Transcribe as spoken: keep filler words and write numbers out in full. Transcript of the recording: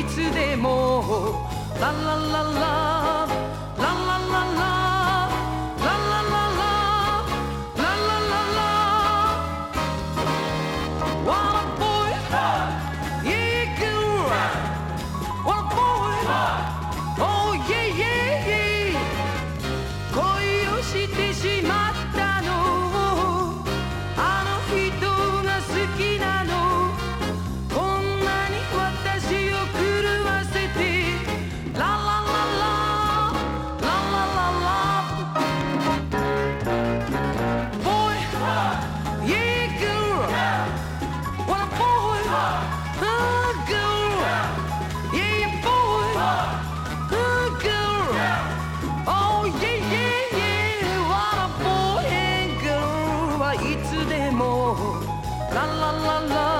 つでもララララララララしてしまったのあの人が好きなのこんなに私を狂わせてララララララララ Boy, yeah girl What a boy, oh girl Yeah boy, oh girl Oh yeah yeahいつでもララララ